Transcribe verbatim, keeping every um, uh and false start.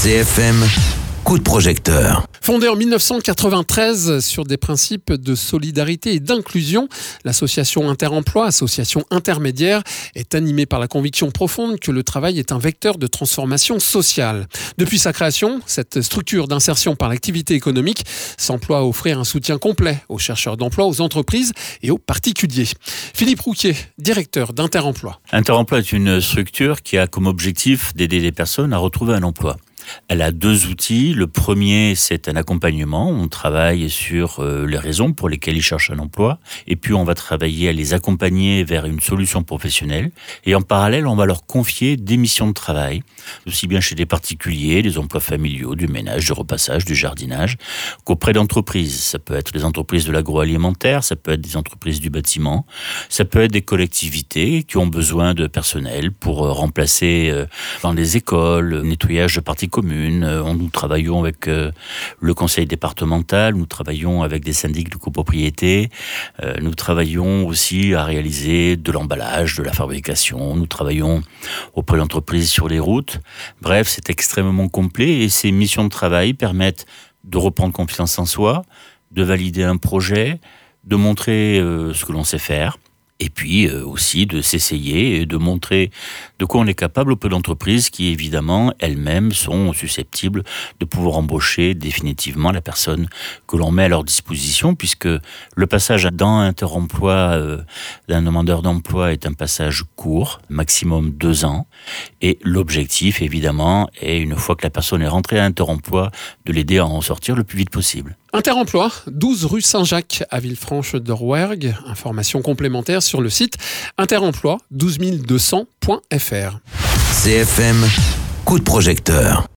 C F M, coup de projecteur. Fondée en dix-neuf cent quatre-vingt-treize sur des principes de solidarité et d'inclusion, l'association Interemploi, association intermédiaire, est animée par la conviction profonde que le travail est un vecteur de transformation sociale. Depuis sa création, cette structure d'insertion par l'activité économique s'emploie à offrir un soutien complet aux chercheurs d'emploi, aux entreprises et aux particuliers. Philippe Rouquier, directeur d'Interemploi. Interemploi est une structure qui a comme objectif d'aider les personnes à retrouver un emploi. Elle a deux outils. Le premier, c'est un accompagnement. On travaille sur euh, les raisons pour lesquelles ils cherchent un emploi. Et puis, on va travailler à les accompagner vers une solution professionnelle. Et en parallèle, on va leur confier des missions de travail, aussi bien chez des particuliers, des emplois familiaux, du ménage, du repassage, du jardinage, qu'auprès d'entreprises. Ça peut être les entreprises de l'agroalimentaire, ça peut être des entreprises du bâtiment, ça peut être des collectivités qui ont besoin de personnel pour euh, remplacer euh, dans les écoles, le nettoyage de parties communes. Nous travaillons avec le conseil départemental, nous travaillons avec des syndics de copropriété, nous travaillons aussi à réaliser de l'emballage, de la fabrication, nous travaillons auprès d'entreprises sur les routes. Bref, c'est extrêmement complet et ces missions de travail permettent de reprendre confiance en soi, de valider un projet, de montrer ce que l'on sait faire. Et puis euh, aussi de s'essayer et de montrer de quoi on est capable auprès d'entreprises qui, évidemment, elles-mêmes sont susceptibles de pouvoir embaucher définitivement la personne que l'on met à leur disposition, puisque le passage dans Interemploi euh, d'un demandeur d'emploi est un passage court, maximum deux ans. Et l'objectif, évidemment, est, une fois que la personne est rentrée à Interemploi, de l'aider à en sortir le plus vite possible. Interemploi, douze rue Saint-Jacques à Villefranche-de-Rouergue. Informations complémentaires sur le site interemploi douze mille deux cents point f r. C F M, coup de projecteur.